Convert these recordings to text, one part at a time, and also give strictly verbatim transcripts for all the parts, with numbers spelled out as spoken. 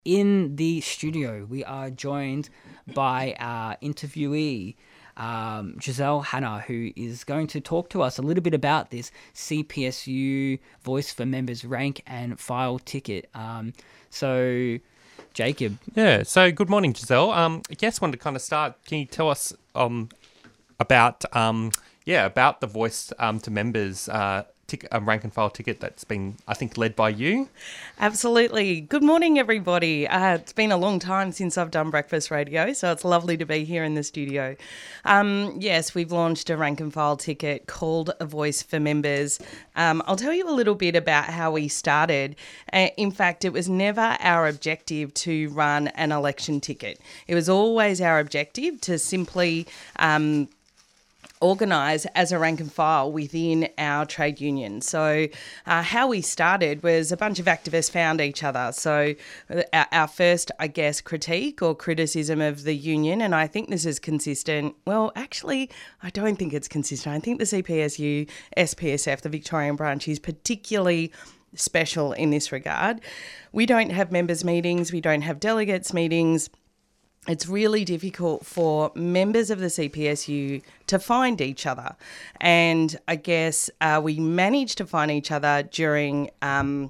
In the studio, we are joined by our interviewee, um, Giselle Hanna, who is going to talk to us a little bit about this C P S U Voice for Members rank and file ticket. Um, so, Jacob. Yeah, so good morning, Giselle. Um, I guess wanted to kind of start. Can you tell us um, about um, yeah about the Voice um, to Members uh, tick, um, rank and file ticket that's been, I think, led by you? Absolutely. Good morning, everybody. Uh, it's been a long time since I've done breakfast radio, so it's lovely to be here in the studio. Um, yes, we've launched a rank and file ticket called A Voice for Members. Um, I'll tell you a little bit about how we started. Uh, in fact, it was never our objective to run an election ticket. It was always our objective to simply um, organise as a rank and file within our trade union. So uh, how we started was a bunch of activists found each other. So our, our first, I guess, critique or criticism of the union, and I think this is consistent. Well, actually, I don't think it's consistent. I think the C P S U, S P S F, the Victorian branch, is particularly special in this regard. We don't have members' meetings. We don't have delegates' meetings. It's really difficult for members of the C P S U to find each other. And I guess uh, we managed to find each other during um,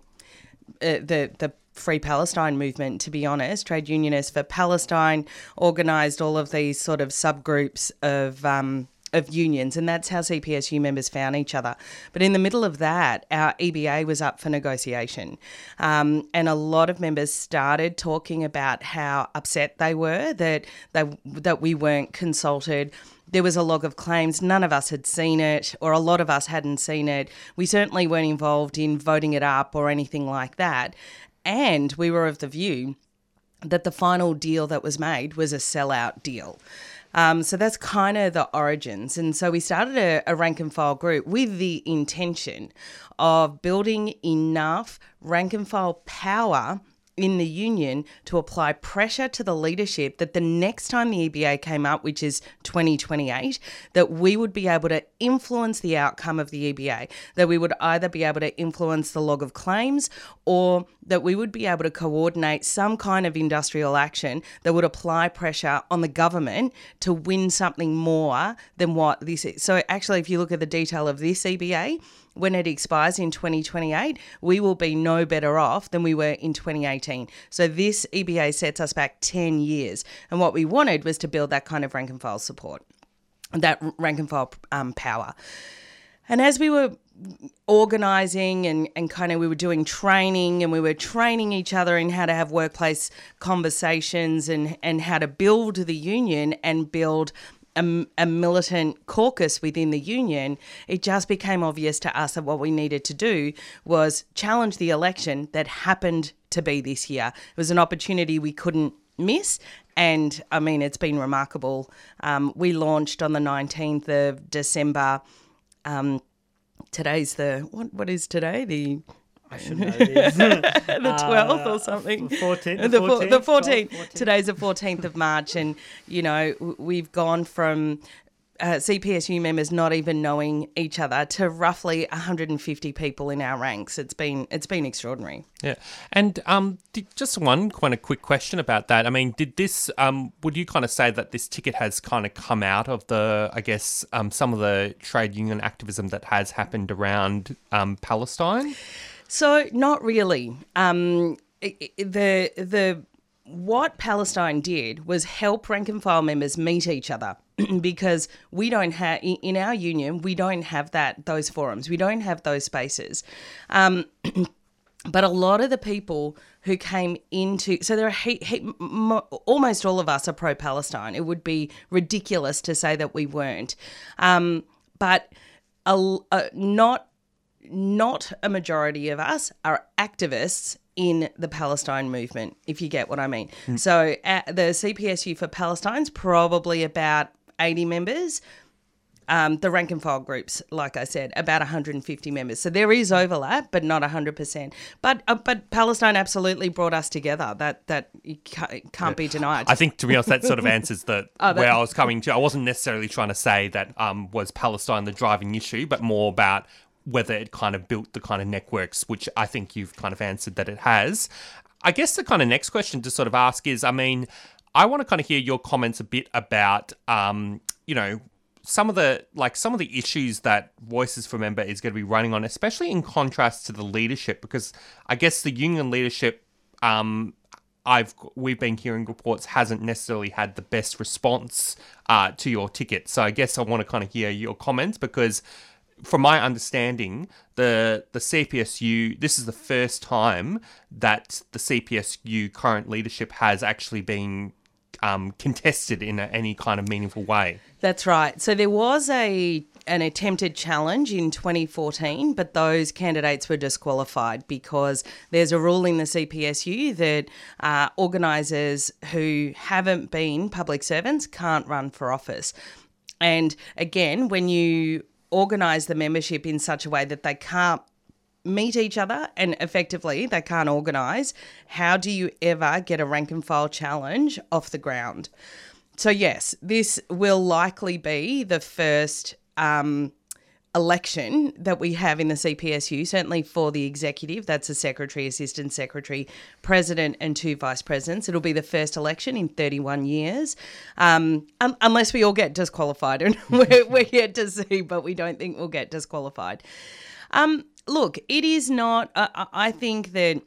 uh, the the Free Palestine movement, to be honest. Trade Unionists for Palestine organised all of these sort of subgroups of um, of unions, and that's how C P S U members found each other. But in the middle of that, our E B A was up for negotiation, um, and a lot of members started talking about how upset they were that they that we weren't consulted. There was a log of claims. None of us had seen it, or a lot of us hadn't seen it. We certainly weren't involved in voting it up or anything like that. And we were of the view that the final deal that was made was a sellout deal. Um, so that's kind of the origins. And so we started a, a rank and file group with the intention of building enough rank and file power in the union to apply pressure to the leadership that the next time the E B A came up, which is twenty twenty-eight, that we would be able to influence the outcome of the E B A, that we would either be able to influence the log of claims or that we would be able to coordinate some kind of industrial action that would apply pressure on the government to win something more than what this is. So actually, if you look at the detail of this E B A, when it expires in twenty twenty-eight, we will be no better off than we were in twenty eighteen. So this E B A sets us back ten years. And what we wanted was to build that kind of rank and file support, that rank and file um, power. And as we were organising and, and kind of we were doing training and we were training each other in how to have workplace conversations and, and how to build the union and build A, a militant caucus within the union, it just became obvious to us that what we needed to do was challenge the election that happened to be this year. It was an opportunity we couldn't miss. And I mean, it's been remarkable. Um, we launched on the nineteenth of December. Um, today's the, what, what is today? The I should know this. the twelfth uh, or something. fourteenth. The fourteenth. The fourteenth. Today's the fourteenth of March, and you know we've gone from uh, C P S U members not even knowing each other to roughly one hundred fifty people in our ranks. It's been it's been extraordinary. Yeah, and um, did, just one kind of quick question about that. I mean, did this? Um, would you kind of say that this ticket has kind of come out of the, I guess, um, some of the trade union activism that has happened around um, Palestine? So not really. Um, the the what Palestine did was help rank and file members meet each other because we don't have in our union we don't have that those forums, we don't have those spaces. Um, but a lot of the people who came into so there are he, he, mo, almost all of us are pro-Palestine. It would be ridiculous to say that we weren't. Um, but a, a, not. Not a majority of us are activists in the Palestine movement, if you get what I mean. Mm. So uh, the C P S U for Palestine's probably about eighty members. Um, the rank and file groups, like I said, about one hundred fifty members. So there is overlap, but not one hundred percent. But uh, but Palestine absolutely brought us together. That that can't, can't be denied. I think, to be honest, that sort of answers the oh, where I was coming to. I wasn't necessarily trying to say that um, was Palestine the driving issue, but more about whether it kind of built the kind of networks, which I think you've kind of answered that it has. I guess the kind of next question to sort of ask is, I mean, I want to kind of hear your comments a bit about, um, you know, some of the like some of the issues that Voices for Member is going to be running on, especially in contrast to the leadership, because I guess the union leadership, um, I've we've been hearing reports, hasn't necessarily had the best response uh, to your ticket. So I guess I want to kind of hear your comments, because from my understanding, the the C P S U, this is the first time that the C P S U current leadership has actually been um, contested in a, any kind of meaningful way. That's right. So there was a an attempted challenge in twenty fourteen, but those candidates were disqualified because there's a rule in the C P S U that uh, organisers who haven't been public servants can't run for office. And again, when you organise the membership in such a way that they can't meet each other and effectively they can't organise, how do you ever get a rank and file challenge off the ground? So yes, this will likely be the first um, election that we have in the C P S U, certainly for the executive. That's a secretary, assistant secretary, president and two vice presidents. It'll be the first election in thirty-one years, um, um, unless we all get disqualified, and we're, we're yet to see, but we don't think we'll get disqualified. Um, look, it is not, uh, I think that,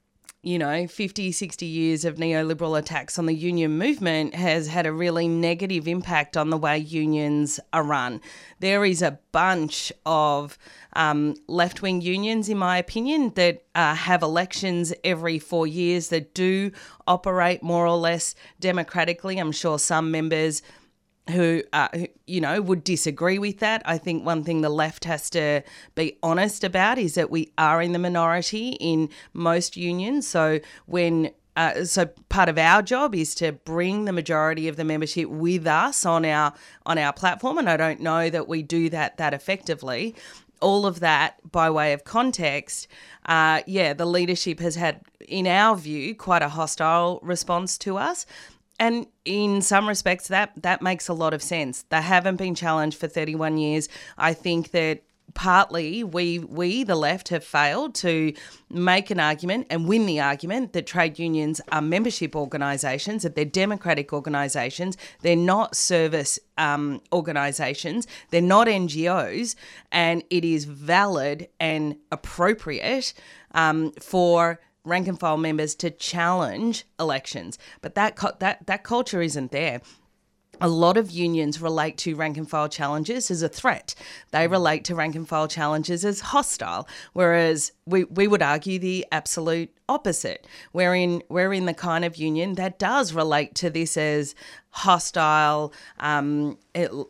you know, fifty, sixty years of neoliberal attacks on the union movement has had a really negative impact on the way unions are run. There is a bunch of um, left-wing unions, in my opinion, that uh, have elections every four years that do operate more or less democratically. I'm sure some members who, uh, who, you know, would disagree with that. I think one thing the left has to be honest about is that we are in the minority in most unions. So when uh, so part of our job is to bring the majority of the membership with us on our on our platform, and I don't know that we do that that effectively. All of that, by way of context, uh, yeah, the leadership has had, in our view, quite a hostile response to us. And in some respects, that that makes a lot of sense. They haven't been challenged for thirty-one years. I think that partly we, we, the left, have failed to make an argument and win the argument that trade unions are membership organisations, that they're democratic organisations, they're not service um, organisations, they're not N G Os, and it is valid and appropriate um, for rank and file members to challenge elections. But that that that culture isn't there. A lot of unions relate to rank and file challenges as a threat. They relate to rank and file challenges as hostile, whereas we, we would argue the absolute opposite. We're in, we're in the kind of union that does relate to this as hostile, um,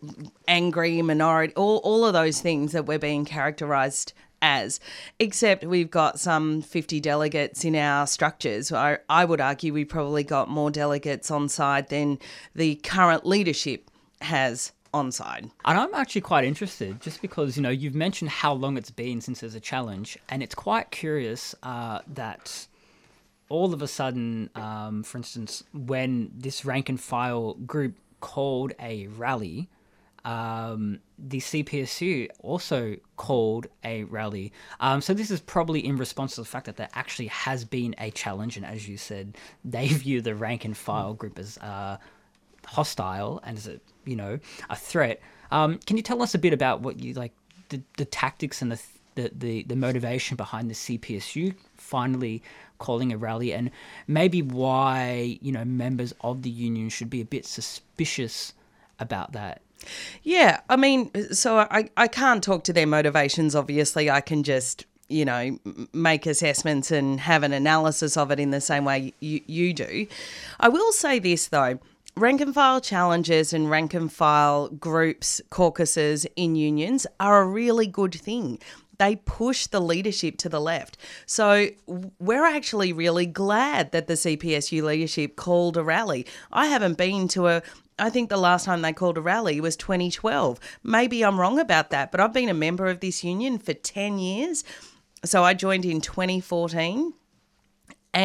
angry, minority, all, all of those things that we're being characterised as, except we've got some fifty delegates in our structures. I, I would argue we probably got more delegates on side than the current leadership has on side. And I'm actually quite interested, just because, you know, you've mentioned how long it's been since there's a challenge, and it's quite curious uh, that all of a sudden, um, for instance, when this rank and file group called a rally, Um, the C P S U also called a rally. Um, so this is probably in response to the fact that there actually has been a challenge. And as you said, they view the rank and file group as uh, hostile and as a, you know, a threat. Um, can you tell us a bit about what you like, the, the tactics and the, the, the, the motivation behind the C P S U finally calling a rally, and maybe why, you know, members of the union should be a bit suspicious about that? Yeah, I mean, so I, I can't talk to their motivations, obviously. I can just, you know, make assessments and have an analysis of it in the same way you, you do. I will say this, though. Rank and file challenges and rank and file groups, caucuses in unions are a really good thing. They push the leadership to the left. So we're actually really glad that the C P S U leadership called a rally. I haven't been to a... I think the last time they called a rally was twenty twelve. Maybe I'm wrong about that, but I've been a member of this union for ten years. So I joined in twenty fourteen, and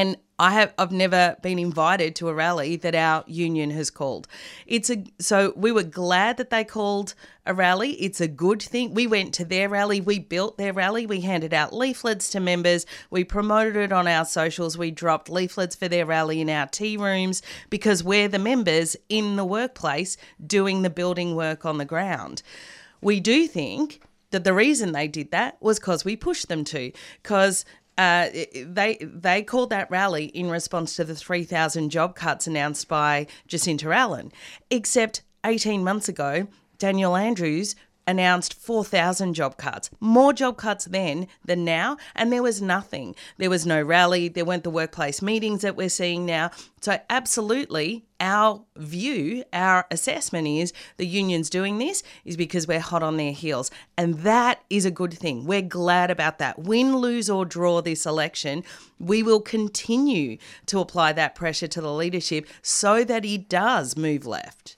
I have I've never been invited to a rally that our union has called. It's a so we were glad that they called a rally. It's a good thing. We went to their rally, we built their rally, we handed out leaflets to members, we promoted it on our socials, we dropped leaflets for their rally in our tea rooms because we're the members in the workplace doing the building work on the ground. We do think that the reason they did that was because we pushed them to, because Uh, they they called that rally in response to the three thousand job cuts announced by Jacinta Allen. Except eighteen months ago, Daniel Andrews announced four thousand job cuts, more job cuts then than now, and there was nothing. There was no rally, there weren't the workplace meetings that we're seeing now. So absolutely, our view, our assessment is the union's doing this is because we're hot on their heels, and that is a good thing. We're glad about that. Win, lose or draw this election, we will continue to apply that pressure to the leadership so that he does move left.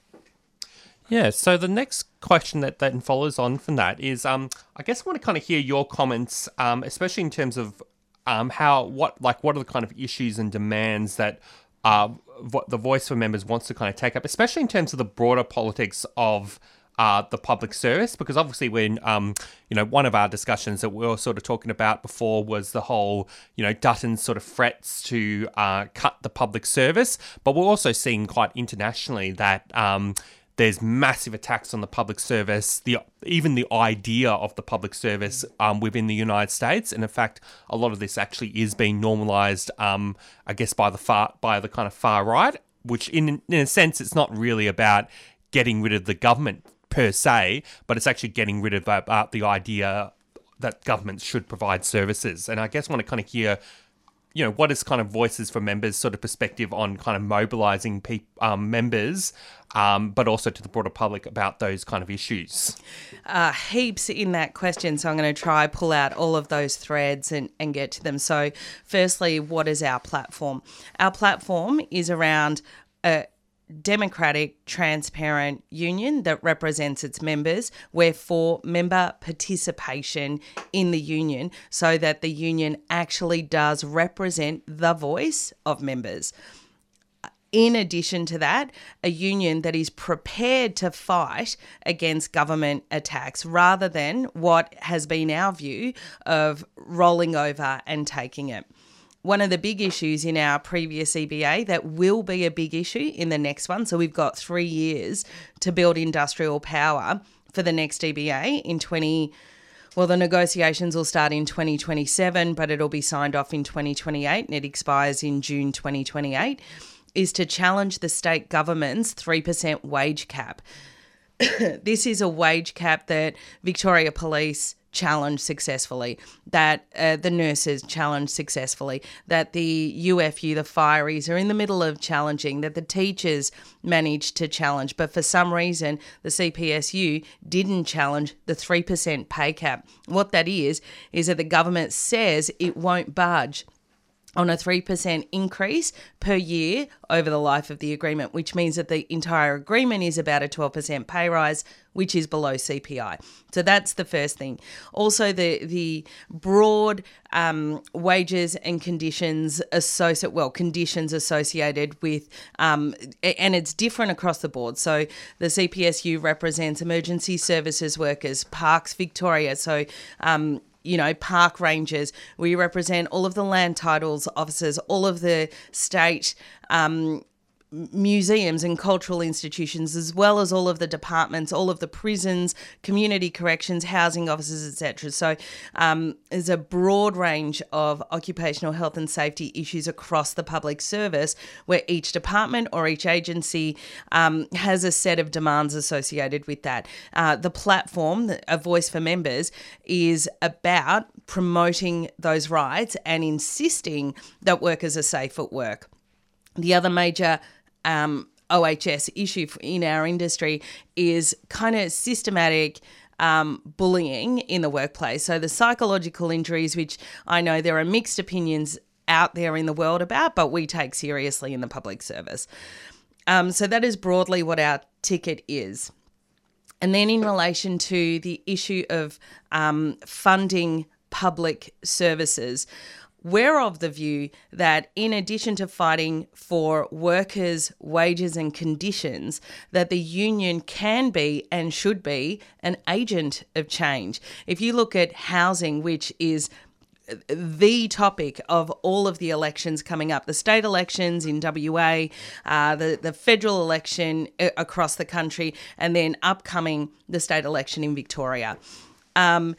Yeah, so the next question that then follows on from that is, um, I guess I want to kind of hear your comments, um, especially in terms of um, how, what, like, what are the kind of issues and demands that uh, vo- the Voice for Members wants to kind of take up, especially in terms of the broader politics of uh, the public service, because obviously when, um, you know, one of our discussions that we were sort of talking about before was the whole, you know, Dutton's sort of threats to uh, cut the public service, but we're also seeing quite internationally that, um, there's massive attacks on the public service, the even the idea of the public service um, within the United States, and in fact, a lot of this actually is being normalised, um, I guess, by the far by the kind of far right, which in in a sense, it's not really about getting rid of the government per se, but it's actually getting rid of about the idea that governments should provide services. And I guess I want to kind of hear, you know, what is kind of Voices for Members sort of perspective on kind of mobilising pe- um, members, um, but also to the broader public about those kind of issues? Uh, heaps in that question, so I'm going to try pull out all of those threads and, and get to them. So firstly, what is our platform? Our platform is around a democratic, transparent union that represents its members. We're for member participation in the union so that the union actually does represent the voice of members. In addition to that, a union that is prepared to fight against government attacks rather than what has been our view of rolling over and taking it. One of the big issues in our previous E B A that will be a big issue in the next one, so we've got three years to build industrial power for the next E B A in twenty. Well, the negotiations will start in twenty twenty-seven, but it'll be signed off in twenty twenty-eight and it expires in June twenty twenty-eight, is to challenge the state government's three percent wage cap. This is a wage cap that Victoria Police challenged successfully, that uh, the nurses challenged successfully, that the U F U, the fireys, are in the middle of challenging, that the teachers managed to challenge. But for some reason, the C P S U didn't challenge the three percent pay cap. What that is, is that the government says it won't budge on a three percent increase per year over the life of the agreement, which means that the entire agreement is about a twelve percent pay rise, which is below C P I. So that's the first thing. Also, the the broad um, wages and conditions associated, well, conditions associated with, um, and it's different across the board. So the C P S U represents emergency services workers, Parks Victoria, so um, you know, park rangers. We represent all of the land titles officers, all of the state um, museums and cultural institutions, as well as all of the departments, all of the prisons, community corrections, housing officers, et cetera. So um, there's a broad range of occupational health and safety issues across the public service where each department or each agency um, has a set of demands associated with that. Uh, the platform, A Voice for Members, is about promoting those rights and insisting that workers are safe at work. The other major um, O H S issue in our industry is kind of systematic um, bullying in the workplace. So the psychological injuries, which I know there are mixed opinions out there in the world about, but we take seriously in the public service. Um, so that is broadly what our ticket is. And then in relation to the issue of um, funding public services, we're of the view that in addition to fighting for workers' wages and conditions, that the union can be and should be an agent of change. If you look at housing, which is the topic of all of the elections coming up, the state elections in W A, uh, the, the federal election across the country, and then upcoming the state election in Victoria. Um,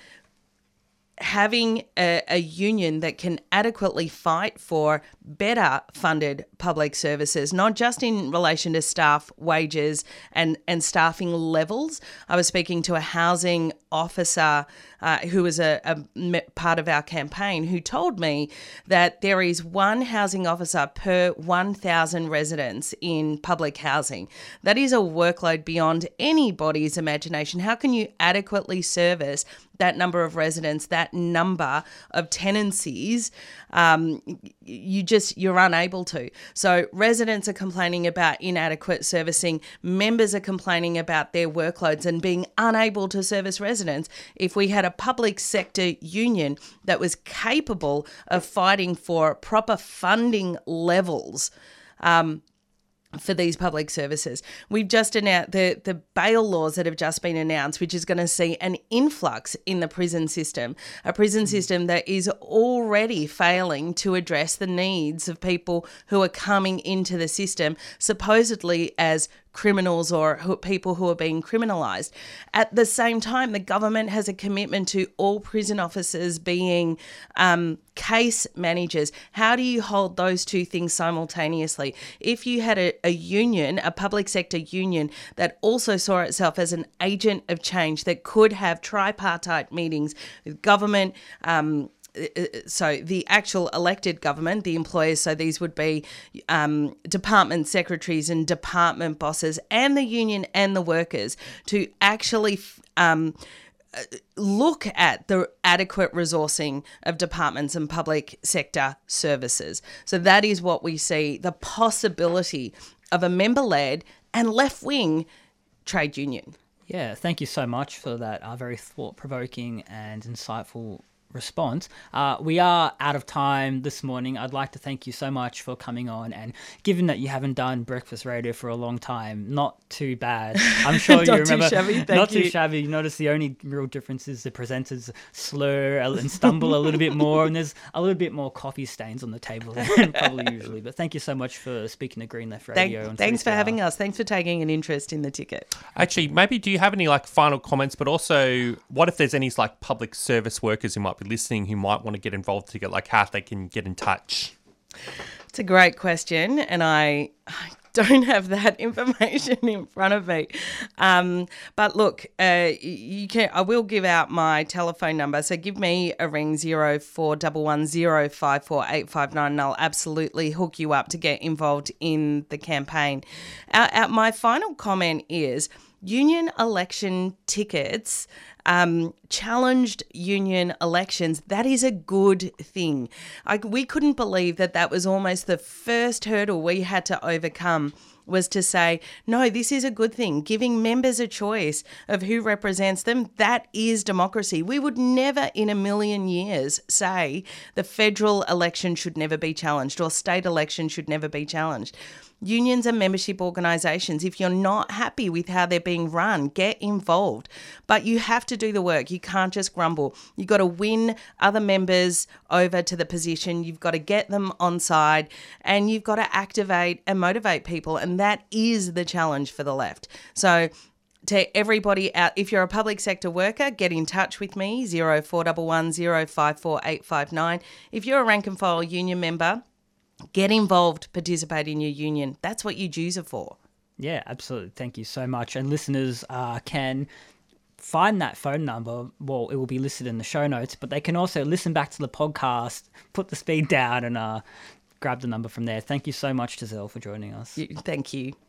having a, a union that can adequately fight for better funded public services, not just in relation to staff wages and, and staffing levels. I was speaking to a housing officer uh, who was a, a part of our campaign who told me that there is one housing officer per one thousand residents in public housing. That is a workload beyond anybody's imagination. How can you adequately service that number of residents, that number of tenancies? Um, you just, you're unable to. So residents are complaining about inadequate servicing. Members are complaining about their workloads and being unable to service residents. If we had a public sector union that was capable of fighting for proper funding levels, um, for these public services. We've just announced the, the bail laws that have just been announced, which is going to see an influx in the prison system, a prison system that is already failing to address the needs of people who are coming into the system, supposedly as criminals or who, people who are being criminalised. At the same time, the government has a commitment to all prison officers being um, case managers. How do you hold those two things simultaneously? If you had a, a union, a public sector union that also saw itself as an agent of change that could have tripartite meetings with government, um, so the actual elected government, the employers, so these would be um, department secretaries and department bosses and the union and the workers to actually um, look at the adequate resourcing of departments and public sector services. So that is what we see, the possibility of a member-led and left-wing trade union. Yeah, thank you so much for that uh, very thought-provoking and insightful response. Uh, we are out of time this morning. I'd like to thank you so much for coming on, and given that you haven't done breakfast radio for a long time, not too bad. I'm sure you remember. Not too shabby, thank Not you. too shabby. You notice the only real difference is the presenters slur and stumble a little bit more, and there's a little bit more coffee stains on the table than probably usually. But thank you so much for speaking to Green Left Radio. Thank, on thanks for three C R. having us. Thanks for taking an interest in the ticket. Actually, maybe do you have any like final comments, but also what if there's any like public service workers who might be listening who might want to get involved to get like how they can get in touch? It's a great question, and I, I don't have that information in front of me. Um, but look, uh, you can. I will give out my telephone number. So give me a ring zero four one one zero five four eight five nine, and I'll absolutely hook you up to get involved in the campaign. Uh, uh, my final comment is union election tickets. Um, challenged union elections, that is a good thing. I, we couldn't believe that that was almost the first hurdle we had to overcome, was to say, no, this is a good thing. Giving members a choice of who represents them, that is democracy. We would never in a million years say the federal election should never be challenged or state election should never be challenged. Unions are membership organisations. If you're not happy with how they're being run, get involved. But you have to do the work. You can't just grumble. You've got to win other members over to the position. You've got to get them on side, and you've got to activate and motivate people. And that is the challenge for the left. So to everybody out, if you're a public sector worker, get in touch with me, zero four one one zero five four eight five nine. If you're a rank and file union member, get involved, participate in your union. That's what you Jews are for. Yeah, absolutely. Thank you so much. And listeners uh, can find that phone number. Well, it will be listed in the show notes, but they can also listen back to the podcast, put the speed down, and uh, grab the number from there. Thank you so much, Giselle, for joining us. Thank you.